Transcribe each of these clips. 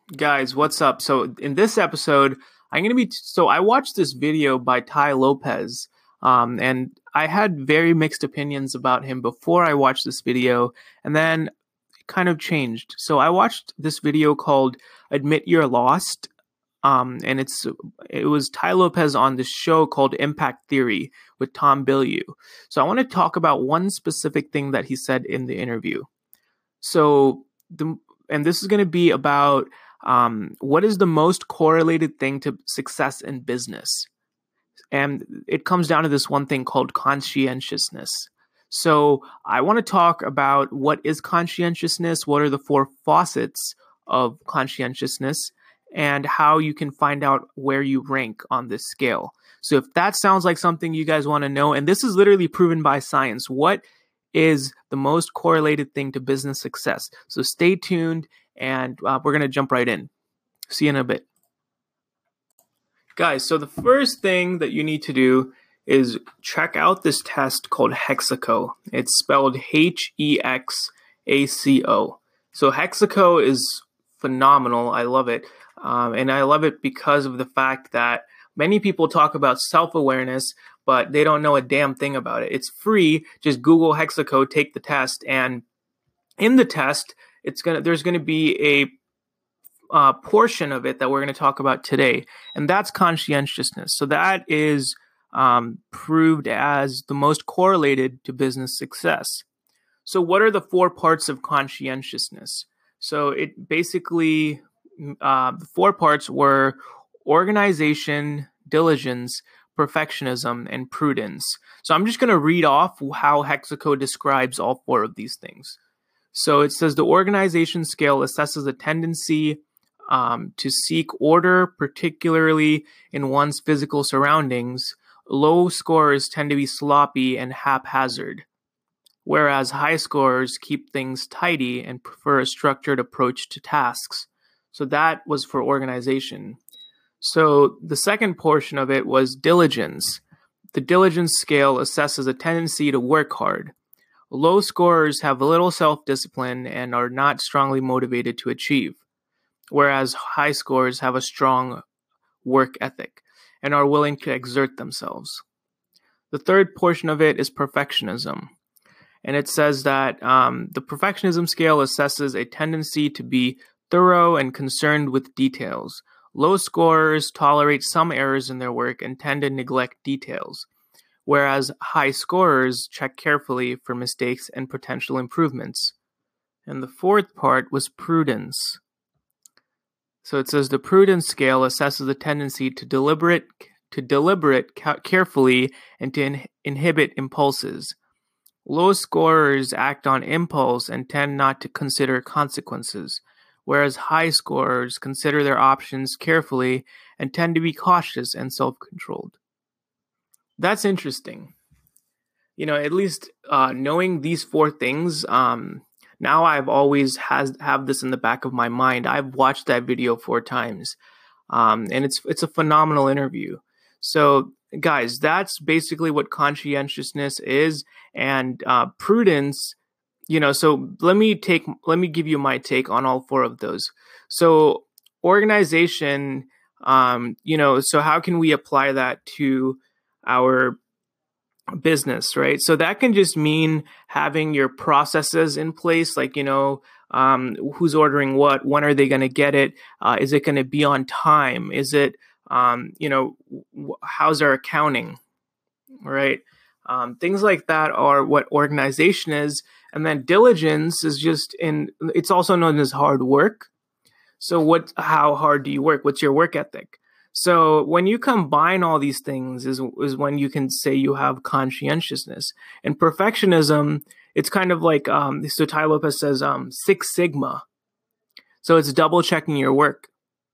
Guys, what's up? So in this episode, I watched this video by Ty Lopez, and I had very mixed opinions about him before I watched this video, and then it kind of changed. So I watched this video called "Admit You're Lost," and it was Ty Lopez on this show called Impact Theory with Tom Bilyeu. So I want to talk about one specific thing that he said in the interview. So and this is going to be about what is the most correlated thing to success in business? And it comes down to this one thing called conscientiousness. So I want to talk about what is conscientiousness, what are the four faucets of conscientiousness, and how you can find out where you rank on this scale. So if that sounds like something you guys want to know, and this is literally proven by science, what is the most correlated thing to business success? So stay tuned, and we're going to jump right in. See you in a bit. Guys, so the first thing that you need to do is check out this test called Hexaco. It's spelled Hexaco. So Hexaco is phenomenal. I love it. And I love it because of the fact that many people talk about self-awareness, but they don't know a damn thing about it. It's free. Just Google Hexaco, take the test, and in the test, there's gonna be a portion of it that we're going to talk about today, and that's conscientiousness. So that is proved as the most correlated to business success. So what are the four parts of conscientiousness? So it basically, the four parts were organization, diligence, perfectionism, and prudence. So I'm just going to read off how Hexaco describes all four of these things. So it says the organization scale assesses a tendency to seek order, particularly in one's physical surroundings. Low scorers tend to be sloppy and haphazard, whereas high scorers keep things tidy and prefer a structured approach to tasks. So that was for organization. So the second portion of it was diligence. The diligence scale assesses a tendency to work hard. Low scorers have little self-discipline and are not strongly motivated to achieve, whereas high scorers have a strong work ethic and are willing to exert themselves. The third portion of it is perfectionism. And it says that the perfectionism scale assesses a tendency to be thorough and concerned with details. Low scorers tolerate some errors in their work and tend to neglect details, whereas high scorers check carefully for mistakes and potential improvements. And the fourth part was prudence. So it says the prudence scale assesses the tendency to deliberate carefully and to inhibit impulses. Low scorers act on impulse and tend not to consider consequences, whereas high scorers consider their options carefully and tend to be cautious and self-controlled. That's interesting. At least knowing these four things, now I've always have this in the back of my mind. I've watched that video 4 times, and it's a phenomenal interview. So, guys, that's basically what conscientiousness is, and prudence. So let me give you my take on all 4 of those. So, organization. So how can we apply that to our business, right? So that can just mean having your processes in place, like, who's ordering what, when are they going to get it? Is it going to be on time? Is it, how's our accounting, right? Things like that are what organization is. And then diligence is it's also known as hard work. So how hard do you work? What's your work ethic? So when you combine all these things is when you can say you have conscientiousness. And perfectionism, it's kind of like, so Ty Lopez says 6 Sigma. So it's double checking your work.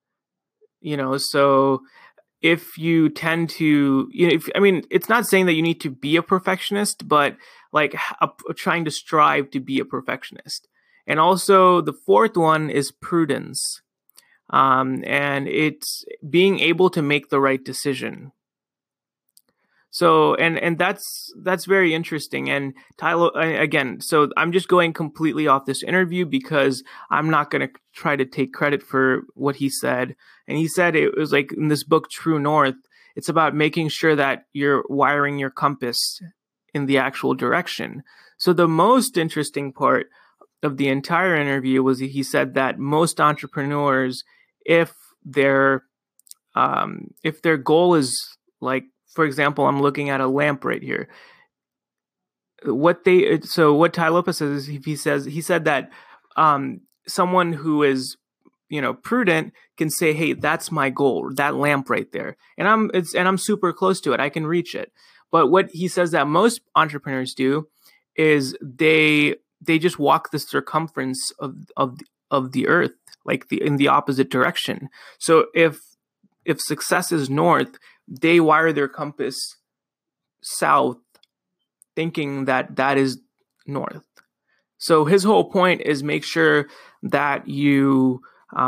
So if you tend to, it's not saying that you need to be a perfectionist, but like trying to strive to be a perfectionist. And also the fourth one is prudence. And it's being able to make the right decision. So and that's very interesting. And Tyler, again, so I'm just going completely off this interview because I'm not going to try to take credit for what he said. And he said it was like in this book, True North, it's about making sure that you're wiring your compass in the actual direction. So the most interesting part of the entire interview was he said that most entrepreneurs, if their goal is like, for example, I'm looking at a lamp right here. What Tai Lopez says is he said that someone who is, you know, prudent can say, hey, that's my goal, that lamp right there, and I'm super close to it, I can reach it. But what he says that most entrepreneurs do is they just walk the circumference of the earth, like in the opposite direction. So if success is north, they wire their compass south, thinking that is north. So his whole point is make sure that you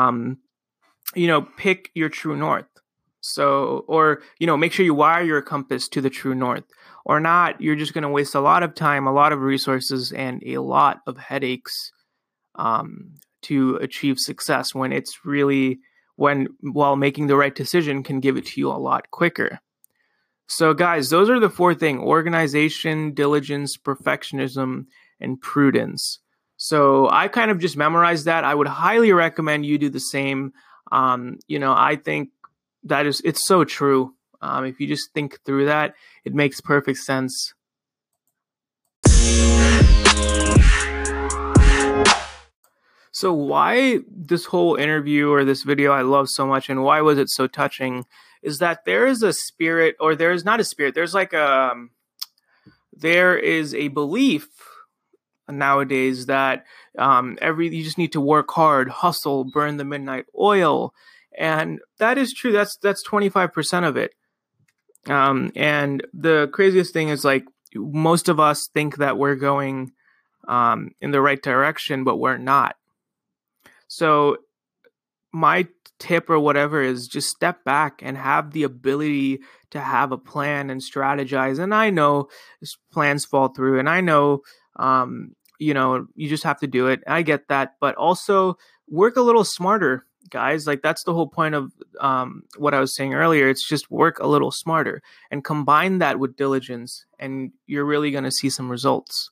pick your true north. So, or, make sure you wire your compass to the true north, or not, you're just going to waste a lot of time, a lot of resources, and a lot of headaches to achieve success, when it's really, while making the right decision can give it to you a lot quicker. So guys, those are the 4 things: organization, diligence, perfectionism, and prudence. So I kind of just memorized that. I would highly recommend you do the same. I think it's so true. If you just think through that, it makes perfect sense. So why this whole interview or this video I love so much, and why was it so touching, is that there is a spirit, or there's not a spirit, there's like there is a belief nowadays that you just need to work hard, hustle, burn the midnight oil. And that is true. That's 25% of it. And the craziest thing is, like, most of us think that we're going in the right direction, but we're not. So my tip or whatever is just step back and have the ability to have a plan and strategize. And I know plans fall through, and I know, you just have to do it. I get that, but also work a little smarter, guys. Like, that's the whole point of what I was saying earlier. It's just work a little smarter and combine that with diligence, and you're really going to see some results.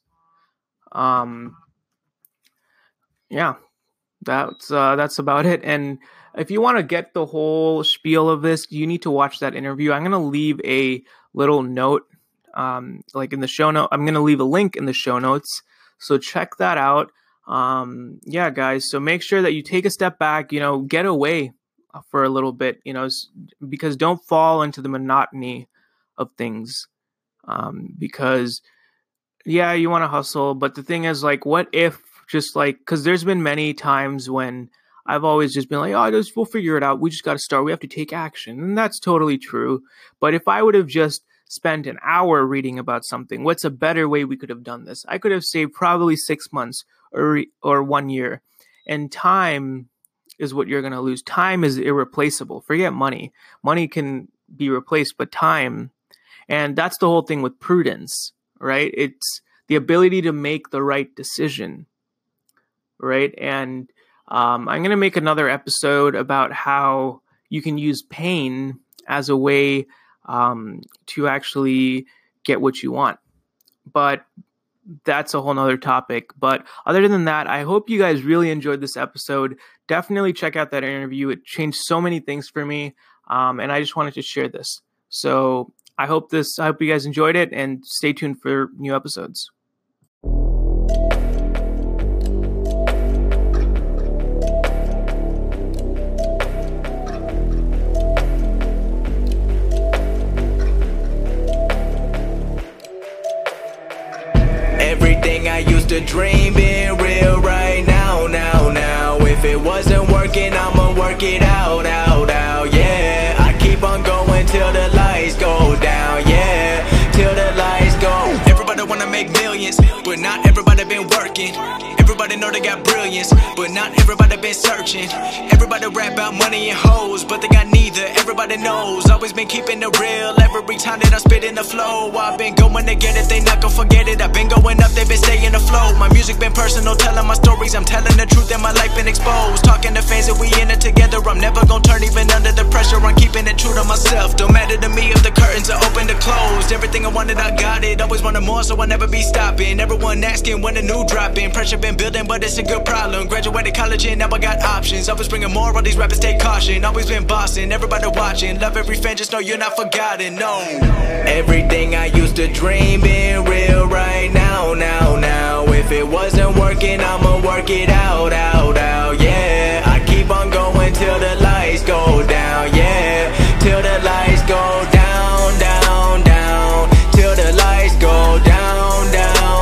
Yeah, that's about it. And if you want to get the whole spiel of this, you need to watch that interview. I'm going to leave a little note, like in the show note. I'm going to leave a link in the show notes, so check that out. Yeah, guys. So make sure that you take a step back, get away for a little bit, because don't fall into the monotony of things. Because yeah, you want to hustle, but the thing is, like, what if because there's been many times when I've always just been like, we'll figure it out. We just got to start. We have to take action. And that's totally true. But if I would have just spent an hour reading about something, what's a better way we could have done this? I could have saved probably 6 months or 1 year. And time is what you're going to lose. Time is irreplaceable. Forget money. Money can be replaced, but time. And that's the whole thing with prudence, right? It's the ability to make the right decision, right? And I'm going to make another episode about how you can use pain as a way to actually get what you want. But that's a whole nother topic. But other than that, I hope you guys really enjoyed this episode. Definitely check out that interview. It changed so many things for me. And I just wanted to share this. So I hope you guys enjoyed it, and stay tuned for new episodes. Everything I used to dream being real right now. If it wasn't working, I'ma work it out, yeah. I keep on going till the lights go down, yeah. Till the lights go. Everybody wanna make millions, but not everybody been working. Everybody know they got brilliance, but not everybody been searching. Everybody Everybody rap about money and hoes, but they got neither, everybody knows. Always been keeping it real, every time that I spit in the flow. I've been going to get it, they not gon' forget it. I've been going up, they been staying afloat. My music been personal, telling my stories. I'm telling the truth and my life been exposed. Talking to fans that we in it together. I'm never gon' turn even under the pressure. I'm keeping it true to myself. Don't matter to me if the curtains are open or closed. Everything I wanted, I got it. Always wanted more, so I never be stopping. Everyone asking when the new dropping. Pressure been building, but it's a good problem. Graduated college and now I got options. Always bringing more, all these rappers take caution. Always been bossing, everybody watching. Love every fan, just know you're not forgotten, no. Everything I used to dream being real right now, now. If it wasn't working, I'ma work it out, yeah. I keep on going till the lights go down, yeah. Till the lights go down, till the lights go down,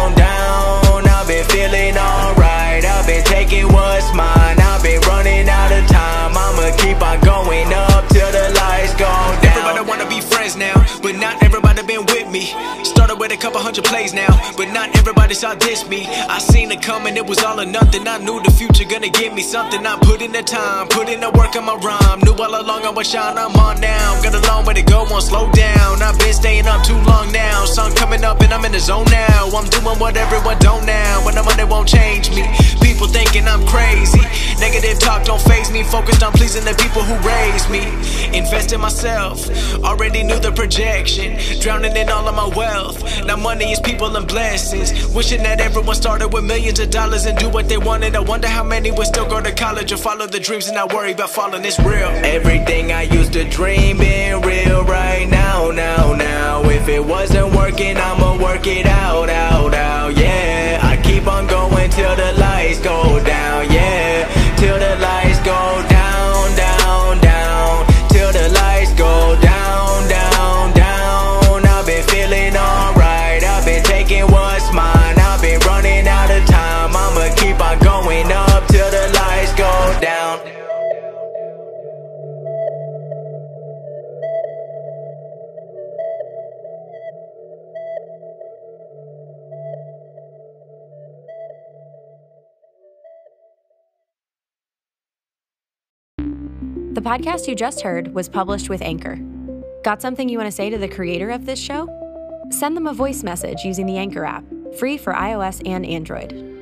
I've been feeling alright, I've been taking what's mine, I've been running out of time, I'ma keep on going up till the lights go down. Everybody wanna be friends now, but not everybody been with me. Started with a couple hundred plays now, but not everybody saw this me. I seen it coming, it was all or nothing. I knew the future gonna give me something. I put in the time, put in the work on my rhyme. Knew all along I was shine, I'm on now. Got a long way to go, won't slow down. I've been staying up too long now. Sun coming up and I'm in the zone now. I'm doing what everyone don't now. When I'm on it won't change me. People thinking I'm crazy. Negative talk don't faze me. Focused on pleasing the people who raised me. Invest in myself, already knew the projection. Drowning in all of my wealth. Now money is people and blessings. Wishing that everyone started with millions of dollars and do what they wanted. I wonder how many would still go to college or follow the dreams and not worry about falling. It's real. Everything I used to dream being real right now, now. If it wasn't working, I'ma work it out, yeah. I keep on going till the lights go down, yeah. Till the lights go down, till the lights go down, I've been feeling alright, I've been taking what's mine, I've been running out of time, I'ma keep on going up till the lights go down. The podcast you just heard was published with Anchor. Got something you want to say to the creator of this show? Send them a voice message using the Anchor app, free for iOS and Android.